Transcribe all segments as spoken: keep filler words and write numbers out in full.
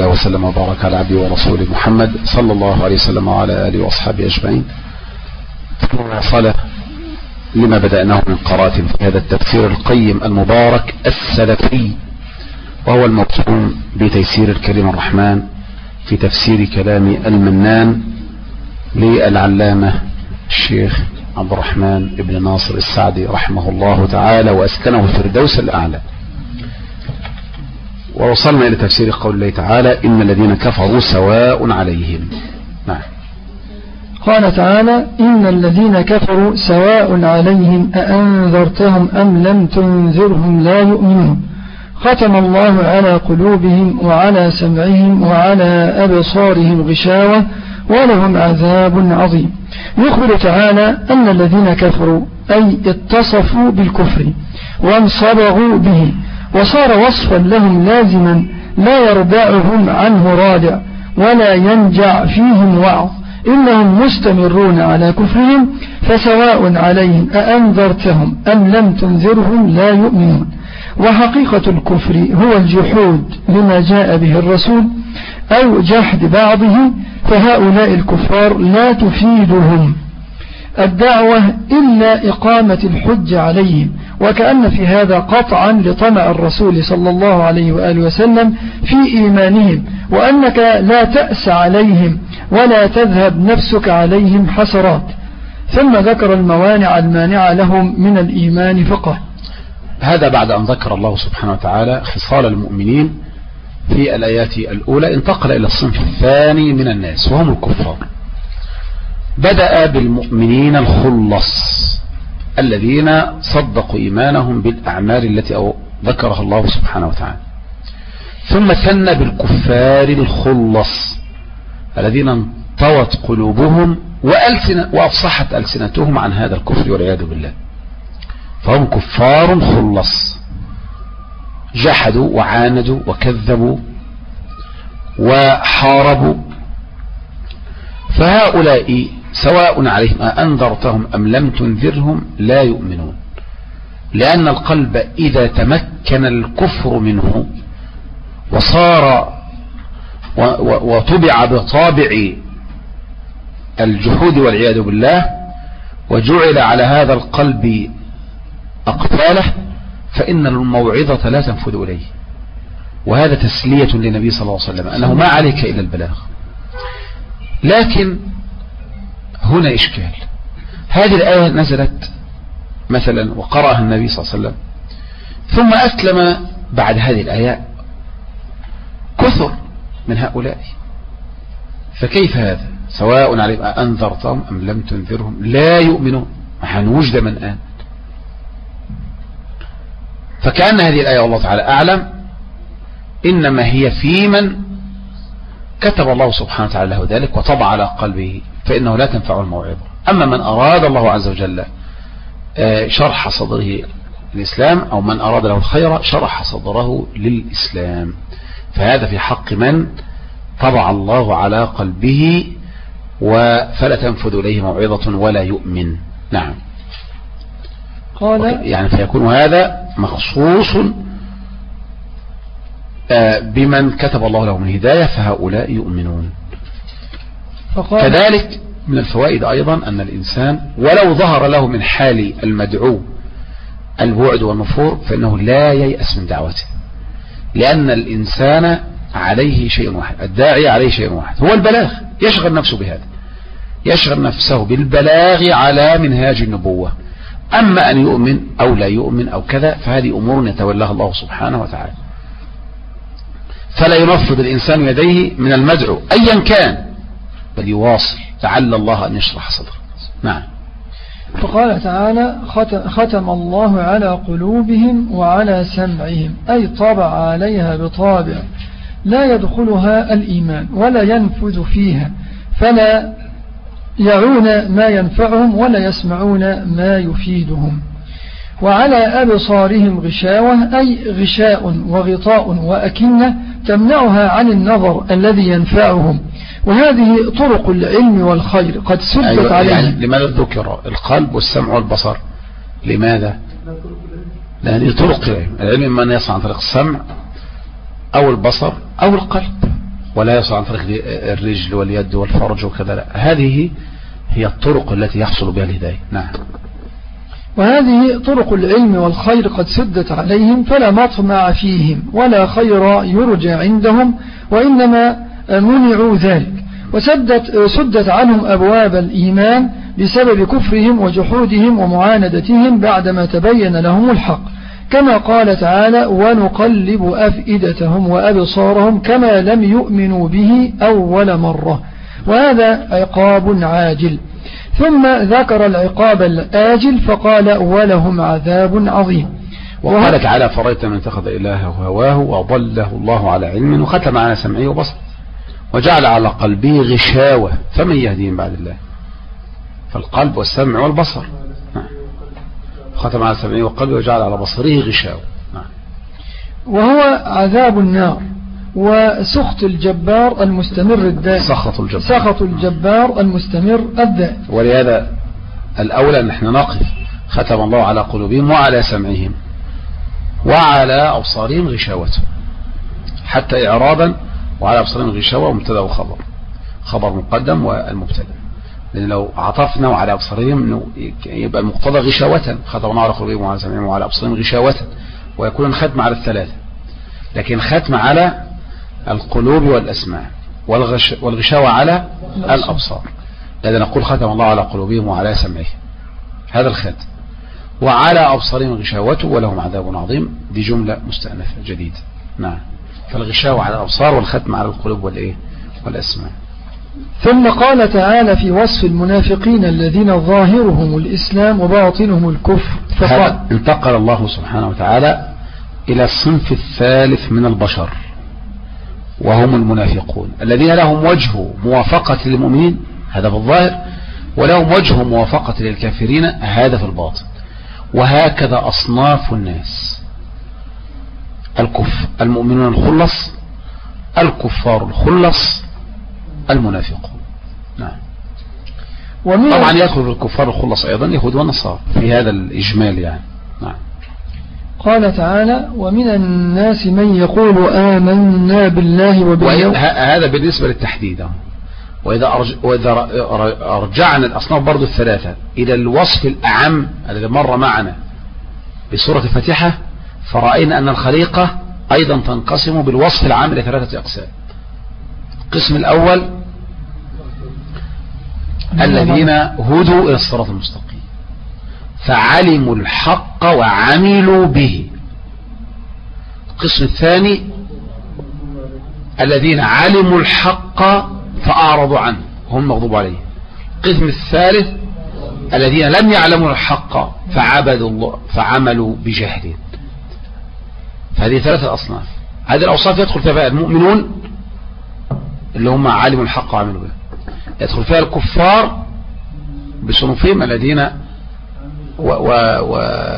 وسلم وبارك على عبده ورسوله محمد صلى الله عليه وسلم وعلى آله وأصحابه أجمعين. وصل لما بدأناه من قراءة في هذا التفسير القيم المبارك السلفي، وهو الموسوم بتيسير الكريم الرحمن في تفسير كلام المنان للعلامة الشيخ عبد الرحمن بن ناصر السعدي رحمه الله تعالى وأسكنه الفردوس الأعلى. ووصلنا إلى تفسير قول الله تعالى: إن الذين كفروا سواء عليهم. نعم. قال تعالى: إن الذين كفروا سواء عليهم أأنذرتهم أم لم تنذرهم لا يؤمنون، ختم الله على قلوبهم وعلى سمعهم وعلى أبصارهم غشاوة ولهم عذاب عظيم. يخبر تعالى أن الذين كفروا أي اتصفوا بالكفر وانصبغوا به، وصار وصفا لهم لازما لا يردعهم عنه رادع ولا ينجع فيهم وعظ، إنهم مستمرون على كفرهم فسواء عليهم أأنذرتهم أم لم تنذرهم لا يؤمنون. وحقيقة الكفر هو الجحود لما جاء به الرسول أو جحد بعضه، فهؤلاء الكفار لا تفيدهم الدعوة إلا إقامة الحج عليهم، وكأن في هذا قطعا لطمع الرسول صلى الله عليه وآله وسلم في إيمانهم، وأنك لا تأس عليهم ولا تذهب نفسك عليهم حسرات. ثم ذكر الموانع المانعة لهم من الإيمان فقط. هذا بعد أن ذكر الله سبحانه وتعالى خصال المؤمنين في الآيات الأولى، انتقل إلى الصنف الثاني من الناس وهم الكفار. بدأ بالمؤمنين الخلص الذين صدقوا إيمانهم بالأعمال التي ذكرها الله سبحانه وتعالى، ثم ثنى بالكفار الخلص الذين انطوت قلوبهم وأفصحت ألسنتهم عن هذا الكفر والعياذ بالله، فهم كفار خلص، جحدوا وعاندوا وكذبوا وحاربوا. فهؤلاء سواء عليهم أأنذرتهم أم لم تنذرهم لا يؤمنون، لأن القلب إذا تمكن الكفر منه وصار وطبع بطابع الجحود والعياذ بالله وجعل على هذا القلب أقفاله، فإن الموعظة لا تنفذ إليه. وهذا تسلية للنبي صلى الله عليه وسلم أنه ما عليك إلا البلاغ. لكن هنا إشكال. هذه الآية نزلت مثلا وقرأها النبي صلى الله عليه وسلم، ثم أسلم بعد هذه الآية كثر من هؤلاء، فكيف هذا؟ سواء عليهم أنذرتهم أم لم تنذرهم لا يؤمنون، حنوجد من آمن. فكأن هذه الآية والله تعالى أعلم إنما هي في من كتب الله سبحانه وتعالى له ذلك وطبع على قلبه، فإنه لا تنفع الموعظة. أما من أراد الله عز وجل شرح صدره الإسلام، أو من أراد له الخير شرح صدره للإسلام، فهذا في حق من طبع الله على قلبه فلا تنفذ إليه موعظة ولا يؤمن. نعم. قال يعني فيكون هذا مخصوص بمن كتب الله له من هداية، فهؤلاء يؤمنون. كذلك من الفوائد أيضا أن الإنسان ولو ظهر له من حال المدعو البعد والنفور فإنه لا ييأس من دعوته، لأن الإنسان عليه شيء واحد، الداعي عليه شيء واحد، هو البلاغ. يشغل نفسه بهذا، يشغل نفسه بالبلاغ على منهاج النبوة. أما أن يؤمن أو لا يؤمن أو كذا فهذه أمور يتولاها الله سبحانه وتعالى. فلا ينفض الإنسان يديه من المدعو أيا كان، بل يواصل لعل الله أن يشرح صدره. نعم. فقال تعالى: ختم الله على قلوبهم وعلى سمعهم، أي طبع عليها بطابع لا يدخلها الإيمان ولا ينفذ فيها، فلا يعون ما ينفعهم ولا يسمعون ما يفيدهم. وعلى أبصارهم غشاوة، أي غشاء وغطاء وأكنة تمنعها عن النظر الذي ينفعهم، وهذه طرق العلم والخير قد سدت أيوة عليهم. يعني لماذا ذكر القلب والسمع والبصر؟ لماذا؟ لأن طرق العلم، العلم من يصنع عن طريق السمع أو البصر أو القلب. ولا يصل عن طريق الرجل واليد والفرج وكذا، لا. هذه هي الطرق التي يحصل بها الهداية. نعم. وهذه طرق العلم والخير قد سدت عليهم فلا مطمع فيهم ولا خير يرجى عندهم، وإنما منعوا ذلك. وسدت سدت عنهم أبواب الإيمان بسبب كفرهم وجحودهم ومعاندتهم بعدما تبين لهم الحق، كما قال تعالى: ونقلب أفئدتهم وأبصارهم كما لم يؤمنوا به أول مرة، وهذا عقاب عاجل. ثم ذكر العقاب الآجل فقال: ولهم عذاب عظيم. وقال تعالى: فرأيت من اتخذ إلهه هواه وأضله الله على علم وختم على سمعه وبصره وجعل على قلبه غشاوة فمن يهديه بعد الله. فالقلب والسمع والبصر، ختم على سمعه وقلبه وجعل على بصره غشاوة. وهو عذاب النار وسخط الجبار المستمر الدائم. سخط الجبار سخط الجبار المستمر الدائم. ولهذا الأولى أن احنا نقف: ختم الله على قلوبهم وعلى سمعهم وعلى أبصارهم غشاوة، حتى إعراضا. وعلى أبصارهم غشاوة مبتدا وخبر، خبر مقدم والمبتدا، لأن لو عطفنا وعلى أبصارهم يبقى المقتضى غشاوة. ختم الله على قلوبهم وعلى سمعهم وعلى أبصارهم غشاوة، ويكون الختم على الثلاثة. لكن ختم على القلوب والأسماع والغش والغشاوة على الأبصار، لذا نقول: ختم الله على قلوبهم وعلى سمعهم، هذا الختم، وعلى أبصارهم غشاوة ولهم عذاب عظيم. دي جملة مستأنفة جديدة. نعم. فالغشاوة على الأبصار والختم على القلوب والإيه والأسماع. ثم قال تعالى في وصف المنافقين الذين ظاهرهم الإسلام وباطنهم الكفر فقال: انتقل الله سبحانه وتعالى إلى الصنف الثالث من البشر، وهم المنافقون الذين لهم وجه موافقة للمؤمنين، هذا في الظاهر، ولهم وجه موافقة للكافرين، هذا في الباطن. وهكذا أصناف الناس: الكفر المؤمنون الخلص، الكفار الخلص، المنافقون. نعم. طبعا يدخل في الكفار الخلص أيضا يهود والنصارى في هذا الإجمال يعني. نعم. قال تعالى: ومن الناس من يقول آمنا بالله وباليوم. هذا بالنسبة للتحديد. وإذا, أرج... وإذا أرجعنا الأصناف برضو الثلاثة إلى الوصف الأعم الذي مر معنا بسورة الفاتحة، فرأينا أن الخليقة أيضا تنقسم بالوصف العام إلى ثلاثة أقسام. القسم الأول الذين هدوا إلى الصراط المستقيم فعلموا الحق وعملوا به. القسم الثاني الذين علموا الحق فأعرضوا عنه هم مغضوب عليه. القسم الثالث الذين لم يعلموا الحق فعبدوا الله فعملوا بجهل. فهذه ثلاثة أصناف. هذه الأوصاف يدخل فيها المؤمنون اللي هم علموا الحق وعملوا به، يدخل فيها الكفار بصنوفهم الذين و و و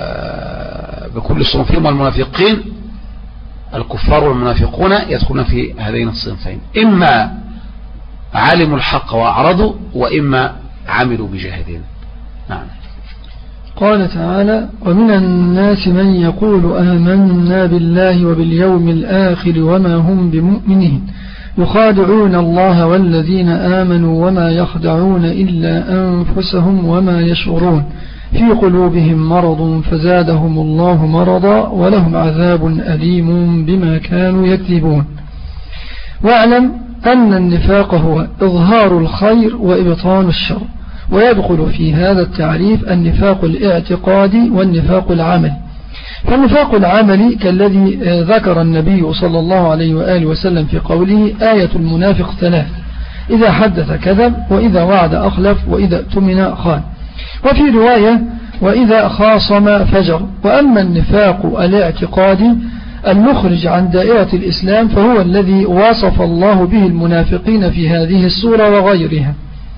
بكل صنوفهم، والمنافقين الكفار والمنافقون يدخلون في هذين الصنفين، إما علموا الحق وأعرضوا وإما عملوا بجهدين. نعم. قال تعالى: ومن الناس من يقول آمنا بالله وباليوم الآخر وما هم بمؤمنين يخادعون الله والذين آمنوا وما يخدعون إلا أنفسهم وما يشعرون في قلوبهم مرض فزادهم الله مرضا ولهم عذاب أليم بما كانوا يكذبون. واعلم أن النفاق هو إظهار الخير وإبطان الشر، ويدخل في هذا التعريف النفاق الاعتقادي والنفاق العملي. فالنفاق العملي كالذي ذكر النبي صلى الله عليه وآله وسلم في قوله: آية المنافق ثلاث: إذا حدث كذب، وإذا وعد أخلف، وإذا اؤتمن خان. وفي رواية: وإذا خاصم فجر. وأما النفاق الاعتقادي المخرج عن دائرة الإسلام فهو الذي وصف الله به المنافقين في هذه السورة وغيرها.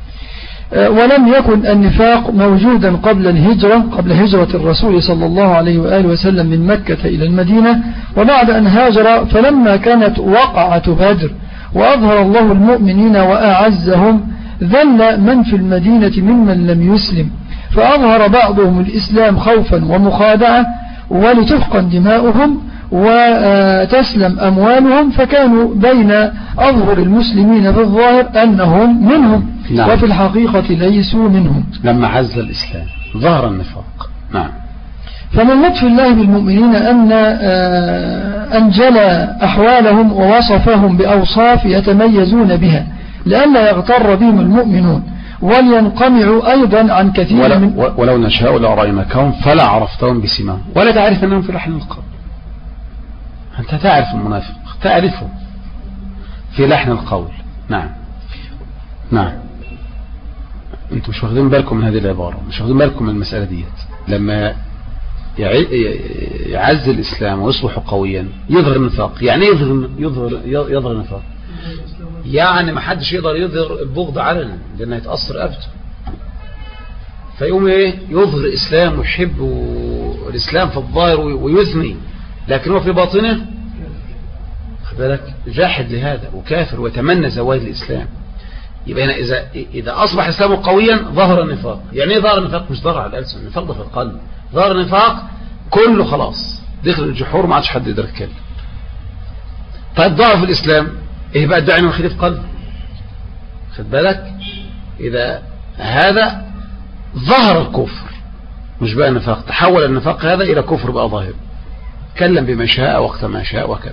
ولم يكن النفاق موجودا قبل الهجرة قبل هجرة الرسول صلى الله عليه وآله وسلم من مكة إلى المدينة، وبعد أن هاجر فلما كانت وقعة بدر وأظهر الله المؤمنين وأعزهم ذل من في المدينة ممن لم يسلم، فأظهر بعضهم الإسلام خوفا ومخادعة ولتفقا دماؤهم، وتسلم أموالهم، فكانوا بين أظهر المسلمين بالظاهر أنهم منهم. نعم. وفي الحقيقة ليسوا منهم. لما عز الإسلام ظهر النفاق. نعم. فمن لطف الله بالمؤمنين أن أنجلى أحوالهم ووصفهم بأوصاف يتميزون بها لئلا يغتر بهم المؤمنون ولينقمعوا أيضا عن كثير ولو من ولو نشاء لأريناكهم فلا عرفتهم بسماهم ولا تعرف أنهم في لحن القول. أنت تعرف المنافق، تعرفه في لحن القول. نعم. نعم. أنتم مش واخدين بالكم من هذه العبارة، مش واخدين بالكم من المسألة ديت. لما يعز الإسلام ويصبح قويا يظهر النفاق. يعني يظهر يظهر يظهر النفاق، يعني ما حدش يقدر يظهر البغض علنا لأنه يتأثر أبته، فيقوم ايه يظهر الإسلام ويحب الإسلام في الظاهر ويثني، لكن هو في باطنه خد بالك جاحد لهذا وكافر ويتمنى زوال الإسلام. يبقى إذا إذا أصبح الإسلام قويا ظهر النفاق. يعني ايه ظهر النفاق؟ مش ظهر على الألسن، النفاق ده في القلب. ظهر النفاق كله خلاص دخل الجحور ما عادش حد يقدر يتكلم. طيب ضعف الإسلام ايه بقى؟ الداعي من خليف قلب. خد بالك إذا هذا ظهر الكفر مش بقى النفاق، تحول النفاق هذا إلى كفر بقى ظاهر، تكلم بما شاء وقت ما شاء وكذا.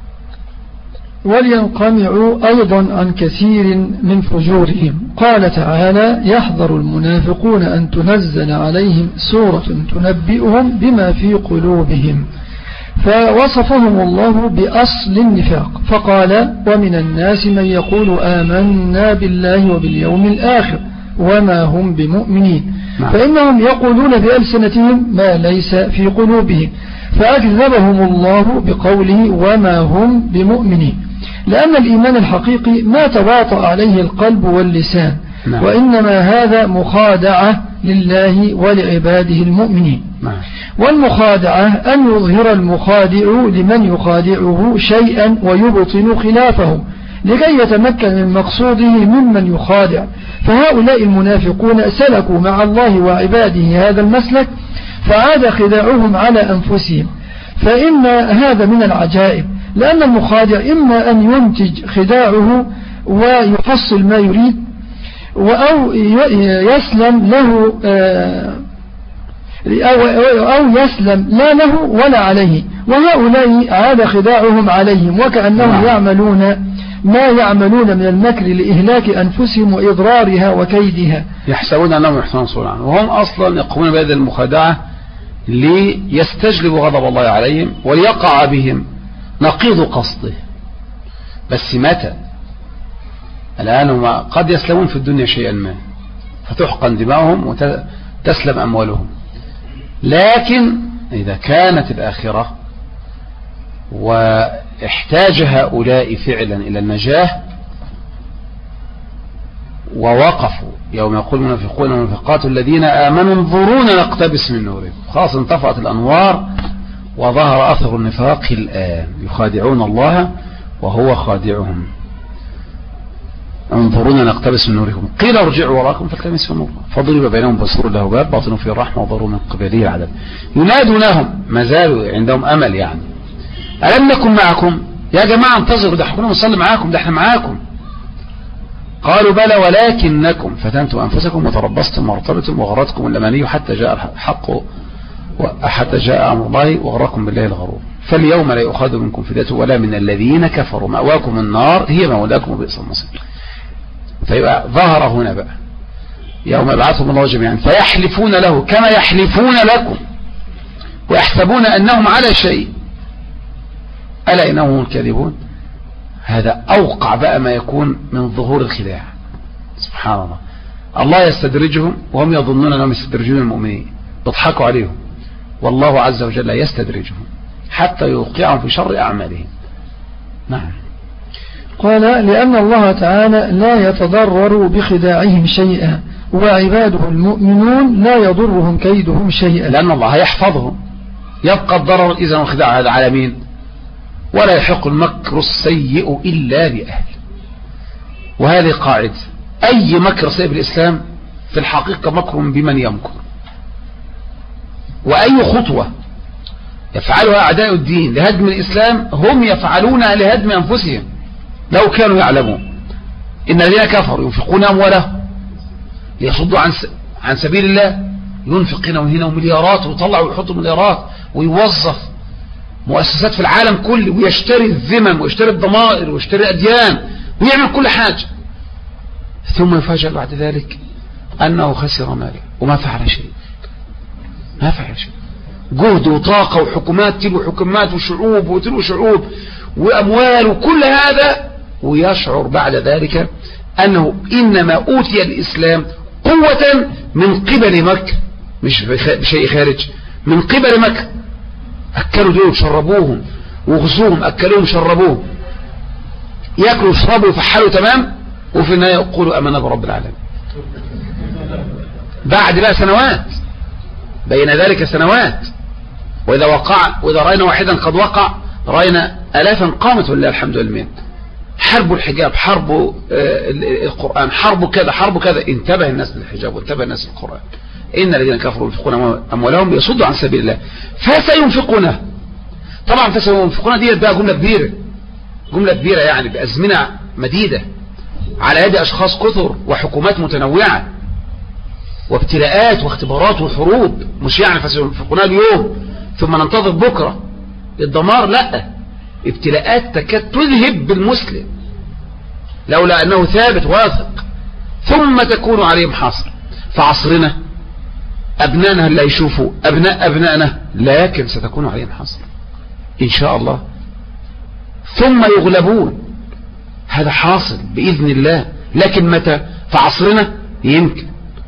ولينقمعوا أيضا عن كثير من فجورهم. قال تعالى: يحذر المنافقون أن تنزل عليهم سورة تنبئهم بما في قلوبهم. فوصفهم الله بأصل النفاق فقال: ومن الناس من يقول آمنا بالله وباليوم الآخر وما هم بمؤمنين. فإنهم يقولون بألسنتهم ما ليس في قلوبهم، فأكذبهم الله بقوله وما هم بمؤمنين، لأن الإيمان الحقيقي ما تواطأ عليه القلب واللسان. نعم. وإنما هذا مخادعة لله ولعباده المؤمنين. نعم. والمخادعة أن يظهر المخادع لمن يخادعه شيئا ويبطن خلافه لكي يتمكن من مقصوده ممن يخادع. فهؤلاء المنافقون سلكوا مع الله وعباده هذا المسلك فعاد خداعهم على أنفسهم. فإن هذا من العجائب، لأن المخادع إما أن ينتج خداعه ويحصل ما يريد أو يسلم له أو يسلم لا له ولا عليه، وهؤلاء عاد خداعهم عليهم وكأنهم يعملون ما يعملون من المكر لإهلاك أنفسهم وإضرارها وكيدها، يحسبون أنهم يحسنون صنعا وهم أصلا يقومون بهذه المخادعة ليستجلبوا غضب الله عليهم وليقع بهم نقيض قصده. بس متى؟ الآن هم قد يسلمون في الدنيا شيئا ما فتحقن دماؤهم وتسلم أموالهم، لكن إذا كانت الآخرة واحتاج هؤلاء فعلا إلى النجاة ووقفوا يوم يقول المنافقون والمنافقات الذين آمنوا انظرونا نقتبس من نورهم، خلاص انطفأت الأنوار وظهر أثر النفاق الآن، يخادعون الله وهو خادعهم. انظرونا نقتبس من نوركم قيل ارجعوا وراءكم فالتمسوا نورا فضرب بينهم بسور له باب باطنه فيه الرحمة وضروا من قبله العذاب ينادونهم، ما زالوا عندهم أمل. يعني ألم نكن معكم يا جماعة انتظروا، ده احنا نصلي معاكم، ده احنا معاكم. قالوا بلى ولكنكم فتنتم أنفسكم وتربصتم وارتبتم وغرتكم الأماني حتى جاء الحق حتى جاء أمر الله وغركم بالله الغرور فاليوم لا يؤخذ منكم فدية ولا من الذين كفروا مأواكم النار هي مولاكم وبئس المصير. فيبقى ظهر هنا بقى يوم يبعثهم الله جميعا فيحلفون له كما يحلفون لكم ويحسبون أنهم على شيء ألا إنهم هم الكاذبون. هذا أوقع بقى ما يكون من ظهور الخداع. سبحان الله، الله يستدرجهم وهم يظنون أنهم يستدرجون المؤمنين، بيضحكوا عليهم، والله عز وجل يستدرجهم حتى يوقعهم في شر أعمالهم. نعم. قال: لأن الله تعالى لا يتضرر بخداعهم شيئا وعباده المؤمنون لا يضرهم كيدهم شيئا، لأن الله يحفظهم. يبقى الضرر إذا والخداع هذا على مين؟ ولا يحق المكر السيء إلا بأهل. وهذه قاعدة، أي مكر سيء بالإسلام في الحقيقة مكر بمن يمكر، وأي خطوة يفعلها أعداء الدين لهدم الإسلام هم يفعلونها لهدم أنفسهم لو كانوا يعلمون. إن الذين كفروا ينفقون أموالهم ليصدوا عن عن سبيل الله، ينفق هنا وهنا ومليارات ويطلع ويحط مليارات ويوظف مؤسسات في العالم كله ويشتري الذمم ويشتري الضمائر ويشتري أديان ويعمل كل حاجة، ثم يفاجأ بعد ذلك أنه خسر ماله وما فعل شيء. ما فعل شيء. جهد وطاقة وحكومات تلو حكومات وشعوب وتلو شعوب وأموال وكل هذا، ويشعر بعد ذلك أنه إنما أوتي الإسلام قوة من قبل مكة، مش بشيء خارج، من قبل مكة. أكلوا دول شربوهم وغزوهم، أكلوهم شربوهم، يأكلوا ويشربوا ويفحلوا تمام، وفي النهاية يقولوا أمنا برب العالمين. بعد بقى سنوات، بين ذلك سنوات. وإذا وقع وإذا رأينا واحدا قد وقع رأينا ألافا قامت ولله الحمد والمنة. حرب الحجاب، حرب القرآن، حرب كذا حرب كذا. انتبه الناس للحجاب وانتبه الناس للقرآن. إن الذين كفروا ينفقون أموالهم ليصدوا عن سبيل الله فسينفقونها. طبعا فسينفقونها دي بقى جملة كبيرة، جملة كبيرة يعني بأزمنة مديدة على يد أشخاص كثر وحكومات متنوعة وابتلاءات واختبارات وحروب. مش يعني فسينفقونها اليوم ثم ننتظر بكرة الدمار، لا، ابتلاءات تكاد تذهب بالمسلم لولا أنه ثابت واثق، ثم تكون عليهم حاصر. فعصرنا أبنائنا لا يشوفوا أبناء أبنائنا، لكن ستكون عليهم حاصر إن شاء الله، ثم يغلبون. هذا حاصل بإذن الله. لكن متى؟ فعصرنا يمكن،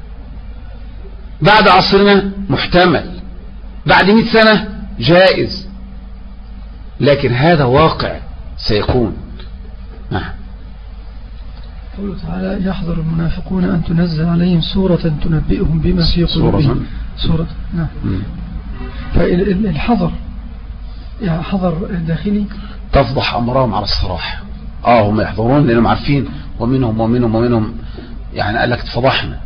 بعد عصرنا محتمل، بعد مئة سنة جائز، لكن هذا واقع سيكون. نعم. قوله تعالى يحذر المنافقون أن تنزل عليهم سورة تنبئهم بما في قلوبهم. سورة. نعم. فالحذر يعني حذر داخلي تفضح أمرهم على الصراحة. آه هم يحذرون لأنهم عارفين ومنهم ومنهم ومنهم يعني قال لك تفضحنا،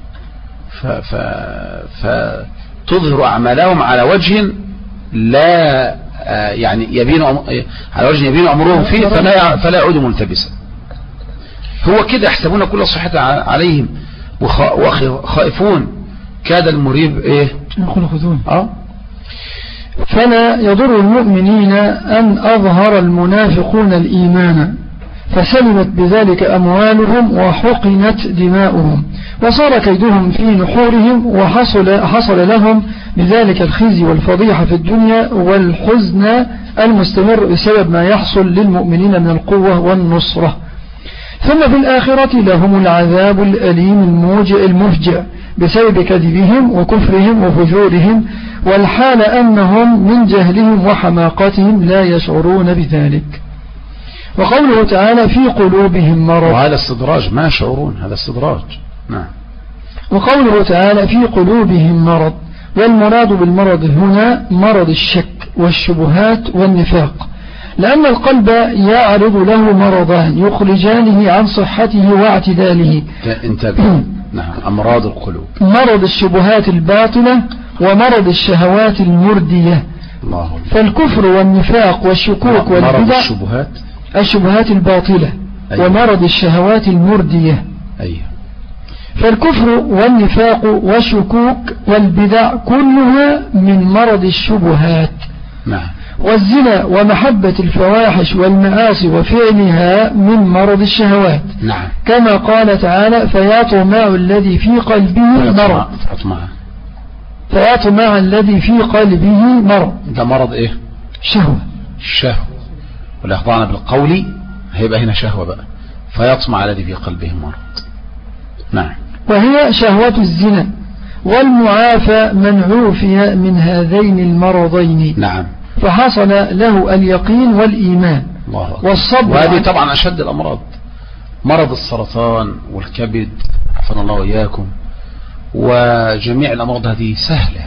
فتظهر أعمالهم على وجه لا يعني يبين على وجه يبين أمرهم فيه فلا فلا يعود ملتبسا. هو كده يحسبون كل صحة عليهم وخائفون كاد المريب ايه يقول خذون. اه فلا يضر المؤمنين أن أظهر المنافقون الإيمان فسلمت بذلك أموالهم وحقنت دماؤهم وصار كيدهم في نحورهم، وحصل حصل لهم بذلك الخزي والفضيحة في الدنيا والحزن المستمر بسبب ما يحصل للمؤمنين من القوة والنصرة. ثم في الآخرة لهم العذاب الأليم الموجع المفجع بسبب كذبهم وكفرهم وفجورهم، والحال أنهم من جهلهم وحماقتهم لا يشعرون بذلك. وقوله تعالى في قلوبهم مرض، وهذا استدراج، ما يشعرون، هذا استدراج. نعم. وقوله تعالى في قلوبهم مرض، والمراد بالمرض هنا مرض الشك والشبهات والنفاق، لأن القلب يعرض له مرضان يخرجانه عن صحته واعتداله. انتبه. نعم. أمراض القلوب، مرض الشبهات الباطلة ومرض الشهوات المردية. الله. فالكفر والنفاق والشكوك والبدع، مرض الشبهات الشبهات الباطلة. أيوة. ومرض الشهوات المردية. أيوة. فالكفر والنفاق والشكوك والبدع كلها من مرض الشبهات. نعم. والزنا ومحبة الفواحش والمعاصي وفعلها من مرض الشهوات. نعم. كما قال تعالى فيطمع الذي في قلبه مرض، فيطمع الذي في قلبه مرض. ده مرض ايه؟ شهوة. الشهوة. والإخضاع بالقول هيبقى هنا شهوة بقى. فيطمع الذي في قلبه مرض. نعم. وهي شهوة الزنا، والمعافى من عوفي من هذين المرضين. نعم. فحصل له اليقين والإيمان والصبر. وهذه طبعا أشد الأمراض، مرض السرطان والكبد عافانا الله وإياكم، وجميع الأمراض هذه سهلة،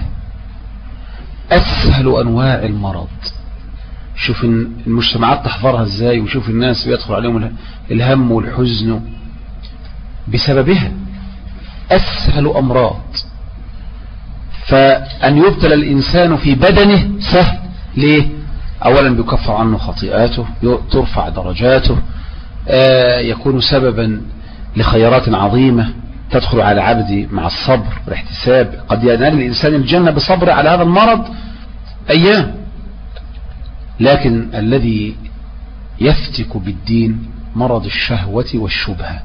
أسهل أنواع المرض. شوف المجتمعات تحضرها ازاي، وشوف الناس بيدخل عليهم الهم والحزن بسببها. أسهل أمراض، فأن يبتلى الإنسان في بدنه سهل، ليه؟ أولا بيكفر عنه خطيئاته، ترفع درجاته، يكون سببا لخيرات عظيمة تدخل على عبدي مع الصبر والاحتساب. قد ينال الإنسان الجنة بصبر على هذا المرض أيام. لكن الذي يفتك بالدين مرض الشهوة والشبهة،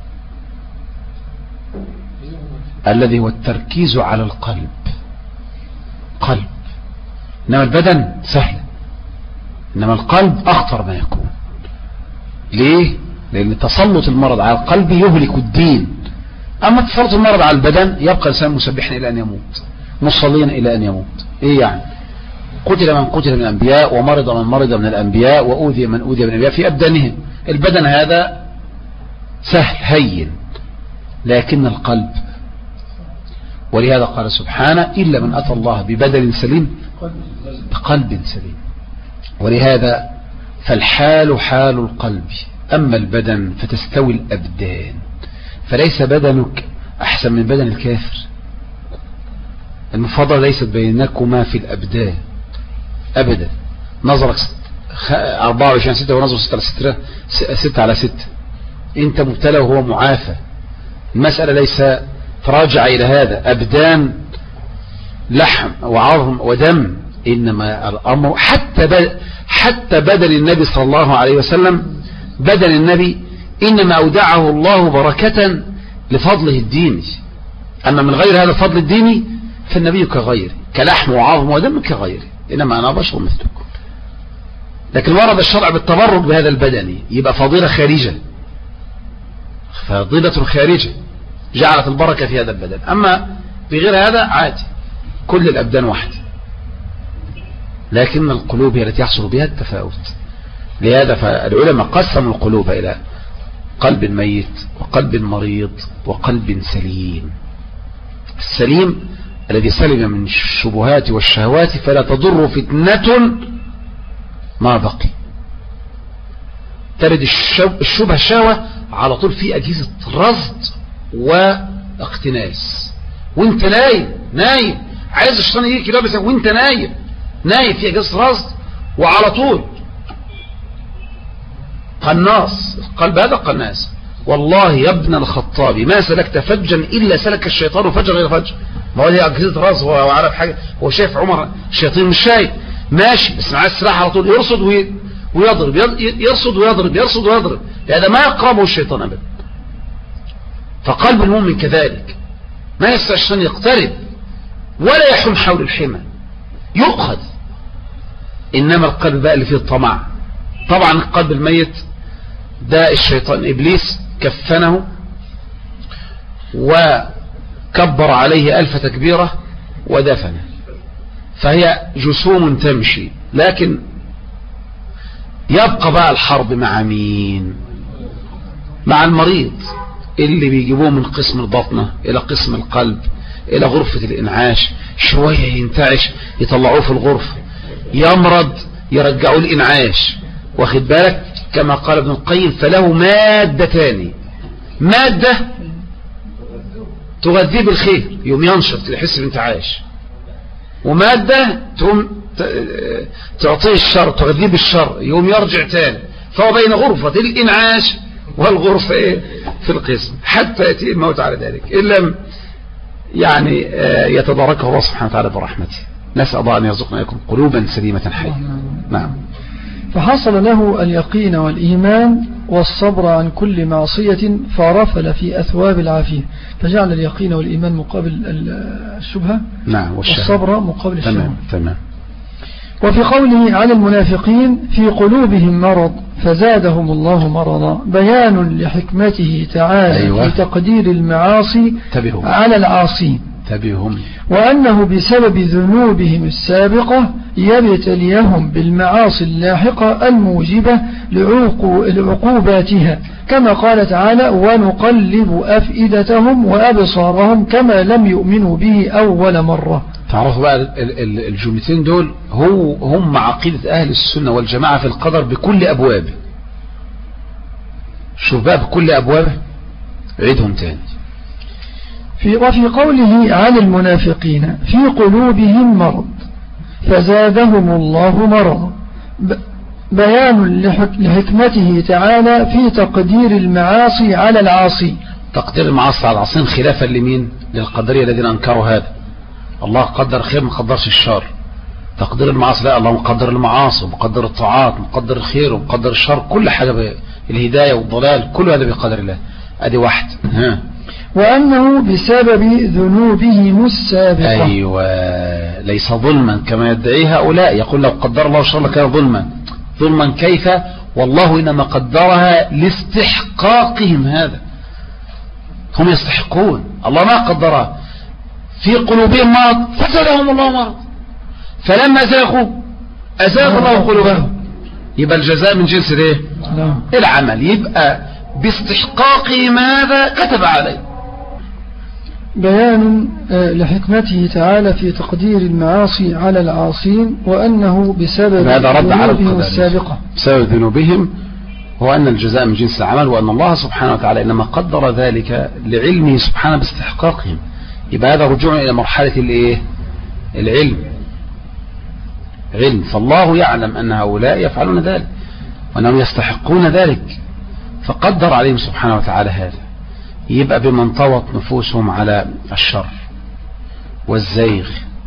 الذي هو التركيز على القلب قلب، إنما البدن سهل، إنما القلب أخطر ما يكون. ليه؟ لأن تسلط المرض على القلب يهلك الدين. أما تسلط المرض على البدن يبقى الإنسان مسبحا إلى أن يموت، مصليا إلى أن يموت. إيه يعني؟ قتل من قتل من الأنبياء، ومرض من مرض من الأنبياء، وأوذي من أوذي من الأنبياء في أبدانهم. البدن هذا سهل هين، لكن القلب، ولهذا قال سبحانه إلا من أتى الله ببدن سليم بقلب سليم. ولهذا فالحال حال القلب، أما البدن فتستوي الأبدان. فليس بدنك أحسن من بدن الكافر، المفاضلة ليست بينكما في الأبدان أبدا. نظرك أربعة وعشرين ستة ونظر ستة على ستة, ستة على ستة، أنت مبتلى وهو معافى. المسألة ليس تراجع إلى هذا، أبدان لحم وعظم ودم، إنما الأمر حتى بدن حتى بدن النبي صلى الله عليه وسلم، بدن النبي إنما أودعه الله بركة لفضله الديني. أما من غير هذا الفضل الديني فالنبي كغيره، كلحم وعظم ودم كغيره، إنما أنا بشر مثلكم. لكن ورد الشرع بالتبرك بهذا البدني، يبقى فضيلة خارجة، فضيلة خارجة جعلت البركة في هذا البدن. أما بغير هذا عادي، كل الأبدان واحد، لكن القلوب هي التي يحصل بها التفاوت. لهذا فالعلماء قسموا القلوب إلى قلب ميت وقلب مريض وقلب سليم. السليم الذي سلم من الشبهات والشهوات فلا تضر فتنة ما بقي. ترد الشبهة الشهوة على طول في أجهزة رصد واقتناس، وانت نايم نايم عايز الشيطان يجيك لابسك وانت نايم نايم في أجهزة رصد، وعلى طول قناص. القلب هذا قناص. والله يا ابن الخطاب ما سلكت فجا إلا سلك الشيطان فجا غير فج. ما هو دي أجهزة رصد، هو عارف حاجة، هو شايف عمر الشيطان مش شايف، ماشي بس معاه السلاح على طول يرصد ويضرب، يرصد ويضرب، يرصد ويضرب. هذا ما يقربه الشيطان أبدا. فقلب المؤمن كذلك، ما يستطيع الشيطان يقترب ولا يحوم حول الحمى، يؤخذ. إنما القلب بقى اللي فيه الطمع. طبعا القلب الميت ده الشيطان إبليس كفنه وكبر عليه ألف تكبيرة ودفنه، فهي جسوم تمشي. لكن يبقى بقى الحرب مع مين؟ مع المريض اللي بيجيبوه من قسم البطنة إلى قسم القلب إلى غرفة الإنعاش، شوية ينتعش يطلعوه في الغرفة، يمرض يرجعوا الإنعاش. واخد بالك؟ كما قال ابن القيم فله مادتان، مادة تغذيه بالخير يوم ينشط يحس بانتعاش، ومادة تقوم تعطيه الشر تغذيه بالشر يوم يرجع تاني. فهو بين غرفة الإنعاش والغرفة إيه في القسم حتى يأتي الموت على ذلك، إن لم يعني يتداركه الله سبحانه وتعالى برحمته. نسأل الله أن يرزقنا لكم قلوبا سليمة حية. نعم. فحصل له اليقين والإيمان والصبر عن كل معصية، فرفل في أثواب العافية، فجعل اليقين والإيمان مقابل الشبهة، نعم، والصبر مقابل الشبهة. تمام تمام. وفي قوله عن المنافقين في قلوبهم مرض فزادهم الله مرضا، بيان لحكمته تعالى أيوة. في تقدير المعاصي تبهم. على العاصين، تبهم. وأنه بسبب ذنوبهم السابقة يبتليهم بالمعاصي اللاحقة الموجبة لعقوباتها، كما قال تعالى ونقلب أفئدتهم وأبصارهم كما لم يؤمنوا به أول مرة. تعرفوا بقى الجملتين دول هو هم عقيدة أهل السنة والجماعة في القدر بكل أبوابه. شوف بقى بكل أبوابه، عيدهم تاني. في وفي قوله عن المنافقين في قلوبهم مرض فزادهم الله مرضا. بيان لحكمته تعالى في تقدير المعاصي على العاصي. تقدير المعاصي على العاصين خلافا لمين؟ للقدرية الذين أنكروا هذا. الله قدر خير ما قدرش الشر. تقدير المعاصي لا، الله مقدر المعاصي ومقدر الطاعات ومقدر الخير ومقدر الشر، كل حاجة بالهداية والضلال كل هذا بقدر الله. ادي واحد. ها. وأنه بسبب ذنوبهم السابقة. أيوة، ليس ظلما كما يدعي هؤلاء، يقول لو قدر الله الشر لكان ظلما. ظلما كيف؟ والله إنما قدرها لاستحقاقهم هذا، هم يستحقون، الله ما قدرها. في قلوبهم مرض فزادهم الله مرض، فلما زاغوا أزاغ الله قلوبهم. يبقى الجزاء من جنس الايه؟ العمل. يبقى باستحقاقهم هذا كتب عليه. بيان لحكمته تعالى في تقدير المعاصي على العاصين، وأنه بسبب ذنوبهم السابقة. بسبب ذنوبهم، هو أن الجزاء من جنس العمل، وأن الله سبحانه وتعالى إنما قدر ذلك لعلمه سبحانه باستحقاقهم. يبقى هذا رجوع إلى مرحلة الإيه؟ العلم. علم، فالله يعلم أن هؤلاء يفعلون ذلك وأنهم يستحقون ذلك، فقدر عليهم سبحانه وتعالى هذا. يبقى بما انطوت نفوسهم على الشر والزيغ.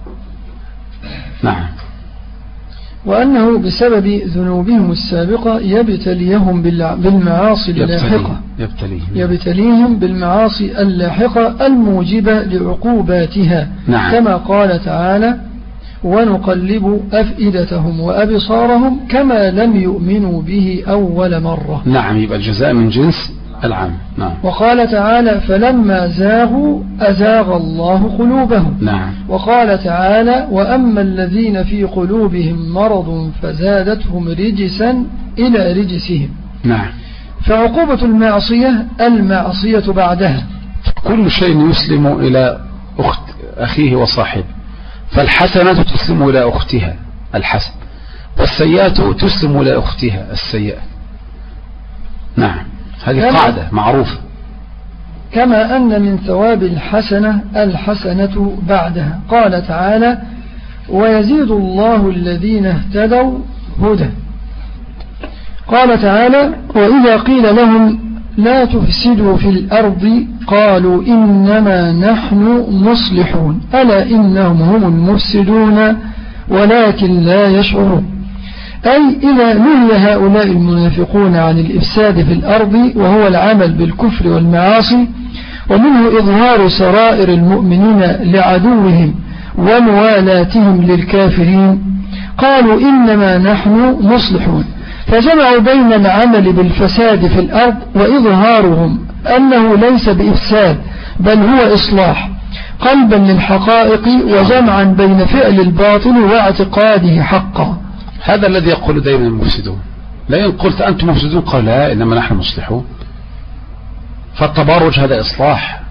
نعم. وأنه بسبب ذنوبهم السابقة يبتليهم بالمعاصي اللاحقة. يبتليهم. يبتليهم بالمعاصي اللاحقة الموجبة لعقوباتها. نعم. كما قال تعالى: ونقلب أفئدتهم وأبصارهم كما لم يؤمنوا به أول مرة. نعم. يبقى الجزاء من جنس العام. نعم. وقال تعالى: فلما زاغوا أزاغ الله قلوبهم. نعم. وقال تعالى: وأما الذين في قلوبهم مرض فزادتهم رجسا إلى رجسهم. نعم. فعقوبة المعصية المعصية بعدها. كل شيء يسلم إلى أخت أخيه وصاحبه، فالحسنة تسلم إلى أختها الحسن، والسيئة تسلم إلى أختها السيئة. نعم، هذه قاعدة معروفة. كما أن من ثواب الحسنة الحسنة بعدها. قال تعالى: ويزيد الله الذين اهتدوا هدى. قال تعالى: وإذا قيل لهم لا تفسدوا في الأرض قالوا إنما نحن مصلحون ألا إنهم هم المفسدون ولكن لا يشعرون. أي إذا نهي هؤلاء المنافقون عن الإفساد في الأرض، وهو العمل بالكفر والمعاصي، ومنه إظهار سرائر المؤمنين لعدوهم وموالاتهم للكافرين، قالوا إنما نحن مصلحون، فجمعوا بين العمل بالفساد في الأرض وإظهارهم أنه ليس بإفساد بل هو إصلاح قلبا للحقائق، وجمعا بين فعل الباطل واعتقاده حقا. هذا الذي يقول دائما المفسدون. لا إن قلت أنتم مفسدون قال لا إنما نحن مصلحون. فالتبرج هذا إصلاح،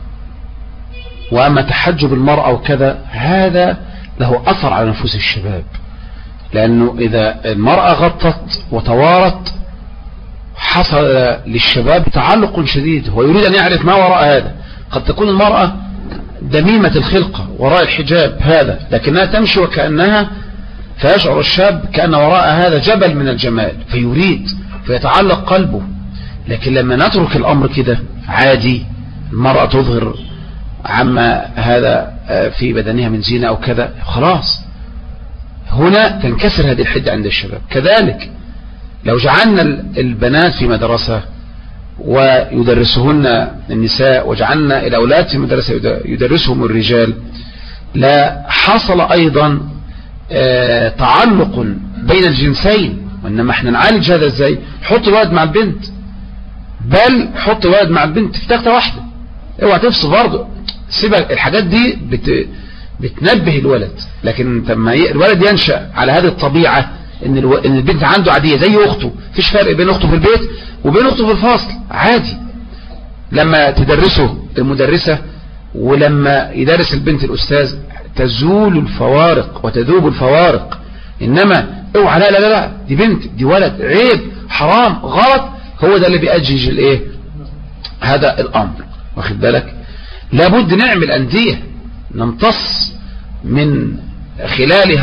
وأما تحجب المرأة وكذا هذا له أثر على نفوس الشباب، لأنه إذا المرأة غطت وتوارت حصل للشباب تعلق شديد، هو يريد أن يعرف ما وراء هذا. قد تكون المرأة دميمة الخلقة وراء الحجاب هذا، لكنها تمشي وكأنها، فيشعر الشاب كأن وراء هذا جبل من الجمال فيريد فيتعلق قلبه. لكن لما نترك الأمر كده عادي، المرأة تظهر عما هذا في بدنها من زينة أو كذا، خلاص هنا تنكسر هذه الحدة عند الشباب. كذلك لو جعلنا البنات في مدرسة ويدرسهن النساء، وجعلنا الأولاد في مدرسة يدرسهم الرجال، لا حصل أيضا تعلق بين الجنسين. وإنما احنا نعالج هذا ازاي؟ حط الولد مع البنت، بل حط الولد مع البنت في تختة واحدة، اوعى تفصل برضه، سيبك الحاجات دي بت بتنبه الولد. لكن لما الولد ينشأ على هذه الطبيعة ان الو... ان البنت عنده عادية زي اخته، فيش فرق بين اخته في البيت وبين اخته في الفصل، عادي. لما تدرسه المدرسة ولما يدرس البنت الأستاذ تزول الفوارق وتذوب الفوارق. إنما اوعى لا لا لا دي بنت دي ولد، عيب حرام غلط، هو ده اللي بيأجج الايه هذا الأمر. واخد بالك؟ لابد نعمل أندية نمتص من خلالها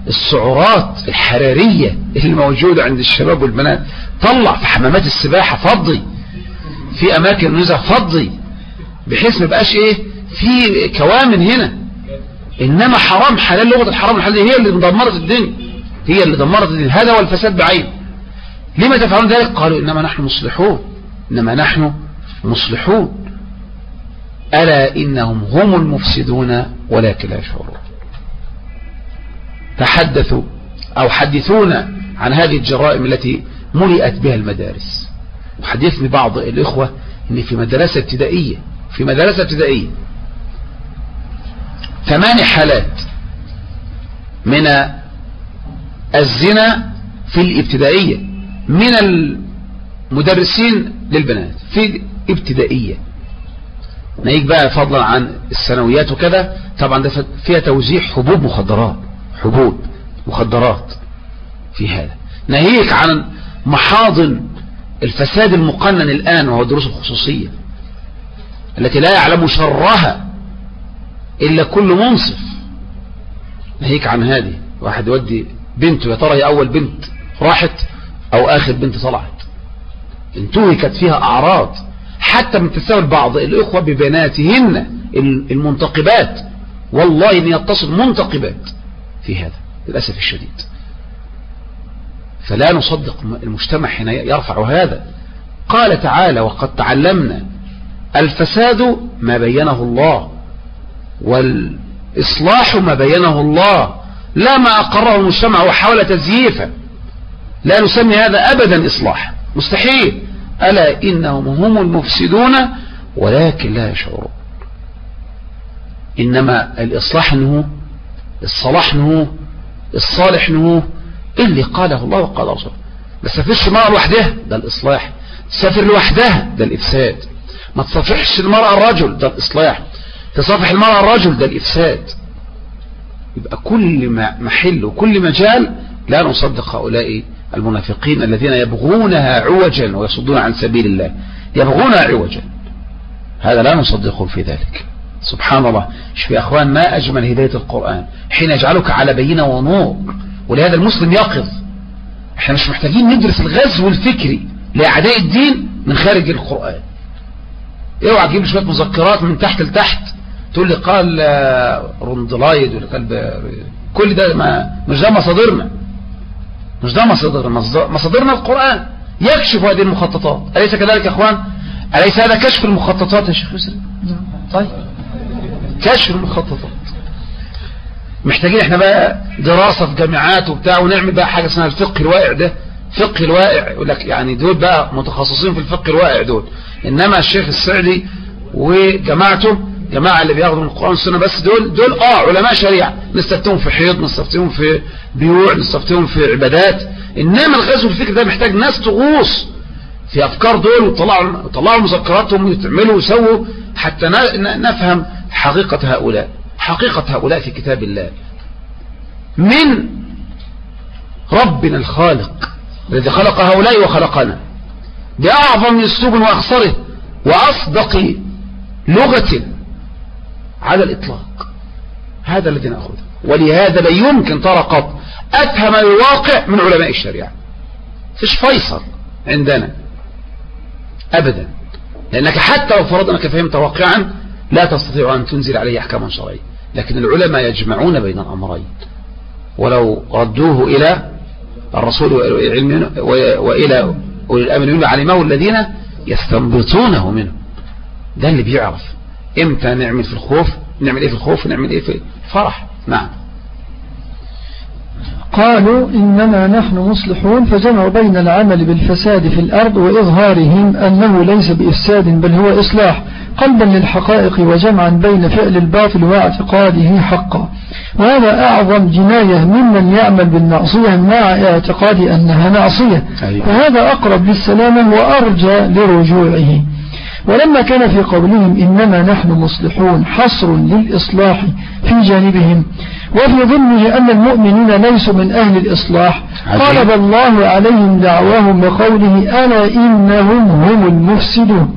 السعرات الحرارية اللي موجودة عند الشباب والبنات، طلع في حمامات السباحة فضي، في اماكن النزع فضي، بحيث ما بقاش ايه في كوامن هنا. انما حرام حلال، لغة الحرام والحلال هي اللي دمرت الدنيا، هي اللي دمرت الدنيا. هذا هو الفساد بعين. لما تفعلون ذلك؟ قالوا انما نحن مصلحون، انما نحن مصلحون. ألا إنهم هم المفسدون ولكن لا يشعرون. تحدثوا أو حدثونا عن هذه الجرائم التي ملئت بها المدارس. وحدثني بعض الإخوة إن في مدرسة ابتدائية في مدرسة ابتدائية ثمان حالات من الزنا في الابتدائية من المدرسين للبنات في ابتدائية. ناهيك بقى فضلا عن الثانويات وكذا، طبعا ده فيها توزيع حبوب مخدرات حبوب مخدرات في هذا. ناهيك عن محاضن الفساد المقنن الآن، وهو الدروس الخصوصية التي لا يعلم شرها إلا كل منصف. ناهيك عن هذه، واحد يودي بنته، يا ترى هي أول بنت راحت أو آخر بنت طلعت، انتهكت فيها أعراض، حتى من تساؤل بعض الإخوة ببناتهن المنتقبات، والله إن يتصل منتقبات في هذا للأسف الشديد. فلا نصدق المجتمع حين يرفع هذا. قال تعالى: وقد تعلمنا الفساد ما بينه الله والإصلاح ما بينه الله، لا ما أقره المجتمع وحاول تزييفه. لا نسمي هذا أبدا إصلاح، مستحيل. ألا إنهم هم المفسدون ولكن لا يشعرون. إنما الإصلاح انه الصلاح انه الصالح انه اللي قاله الله وقال رسوله. ما تسافرش المرأة لوحدها، ده الإصلاح. تسافر لوحدها، ده الإفساد. ما تصافحش المرأة الرجل، ده الإصلاح. تصافح المرأة الرجل، ده الإفساد. يبقى كل محل وكل مجال لا نصدق هؤلاء المنافقين الذين يبغونها عوجا ويصدون عن سبيل الله، يبغونها عوجا. هذا لا نصدقهم في ذلك. سبحان الله. شوف يا أخوان، ما أجمل هداية القرآن حين يجعلك على بينة ونور. ولهذا المسلم يقظ. احنا مش محتاجين ندرس الغزو الفكري لأعداء الدين من خارج القرآن. اوعى تجيب شوية مذكرات من تحت لتحت تقول لي قال روندلايد ولا قال، كل ده ما مش ده مصادرنا، مش ده مصادرنا. مصادرنا القرآن يكشف هذه المخططات. أليس كذلك يا أخوان؟ أليس هذا كشف المخططات يا شيخ يسري؟ طيب، كشف المخططات. محتاجين احنا بقى دراسة في جامعات وبتاع، ونعمل بقى حاجة اسمها الفقه الواقع. ده فقه الواقع يقول لك يعني دول بقى متخصصين في الفقه الواقع دول. انما الشيخ السعدي وجماعته، جماعة اللي بياخدوا من القرآن والسنة بس، دول دول اه علماء شريعة، نستفتهم في حيض، نستفتهم في بيوع، نستفتهم في عبادات. انما الغزو الفكري ده محتاج ناس تغوص في افكار دول وطلعوا طلعوا مذكراتهم ويتعملوا ويسووا حتى نفهم حقيقة هؤلاء. حقيقة هؤلاء في كتاب الله من ربنا الخالق الذي خلق هؤلاء وخلقنا بأعظم أسلوب وأخصره وأصدق لغة على الإطلاق. هذا الذي نأخذه. ولهذا لا يمكن ترى قط أفهم الواقع من علماء الشريعة. فيش فيصل عندنا أبدا، لأنك حتى لو فرضنا أنك فهمت واقعا لا تستطيع أن تنزل عليه أحكاما شرعية. لكن العلماء يجمعون بين الأمرين، ولو ردوه إلى الرسول وإلى أولي الأمر منهم علمه الذين يستنبطونه منه. ده اللي بيعرف امتى نعمل في الخوف، نعمل ايه في الخوف ونعمل ايه في الفرح. نعم. قالوا إنما نحن مصلحون، فجمعوا بين العمل بالفساد في الأرض وإظهارهم أنه ليس بإفساد بل هو إصلاح، قلبا للحقائق وجمعا بين فعل الباطل واعتقاده حقا. وهذا أعظم جناية ممن يعمل بالمعصية مع اعتقاد أنها معصية. فهذا أقرب للسلامة وأرجى لرجوعه. ولما كان في قولهم إنما نحن مصلحون حصر للإصلاح في جانبهم، وفي ظنه أن المؤمنين ليسوا من أهل الإصلاح، قلب الله عليهم دعواهم بقوله ألا إنهم هم المفسدون.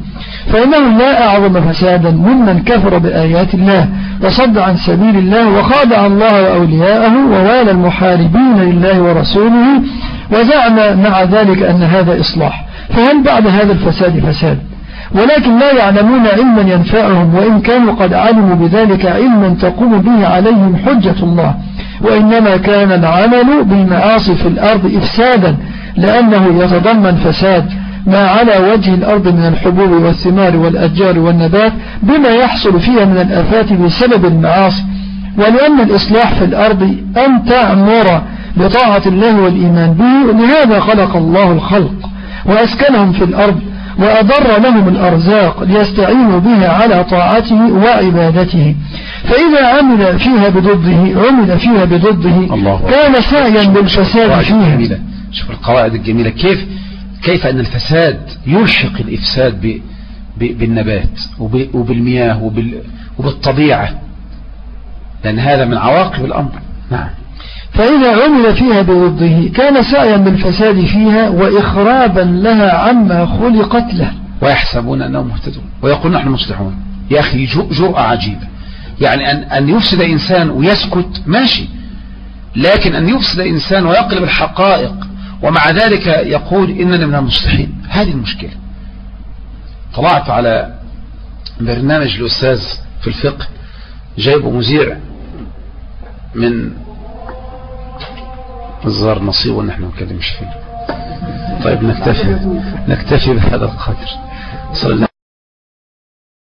فإنه لا أعظم فسادا ممن كفر بآيات الله وصد عن سبيل الله وخادع الله وأولياءه ووالى المحاربين لله ورسوله وزعم مع ذلك أن هذا إصلاح. فهل بعد هذا الفساد فساد؟ ولكن لا يعلمون علما ينفعهم، وإن كانوا قد علموا بذلك علما تقوم به عليهم حجة الله، وإنما كان العمل بالمعاصي في الأرض إفسادا، لأنه يتضمن فساد ما على وجه الأرض من الحبوب والثمار والأشجار والنبات بما يحصل فيها من الآفات بسبب المعاصي. ولأن الإصلاح في الأرض أن تعمر بطاعة الله والإيمان به، لهذا خلق الله الخلق وأسكنهم في الأرض وأضر لهم الأرزاق ليستعينوا بها على طاعته وعبادته. فإذا عمل فيها بضده عمل فيها بضده كان سعيا بالفساد فيها. شوف القواعد الجميلة، كيف كيف أن الفساد يلحق الإفساد ب ب بالنبات وبالمياه وبال وبالطبيعة، لأن هذا من عواقب الأمر. نعم. فإذا عمل فيها بضده كان سعيا بالفساد فيها وإخرابا لها عما خلقت له. ويحسبون أنهم مهتدون ويقول نحن مصلحون. يا أخي جرأة عجيبة، يعني أن, أن يفسد إنسان ويسكت ماشي، لكن أن يفسد إنسان ويقلب الحقائق ومع ذلك يقول إننا من المصلحين، هذه المشكلة. طلعت على برنامج الأستاذ في الفقه جايبه مذيع من الظاهر نصيب ونحن ما نتكلمش فيه. طيب نكتفي نكتفي بهذا القدر. صلى الله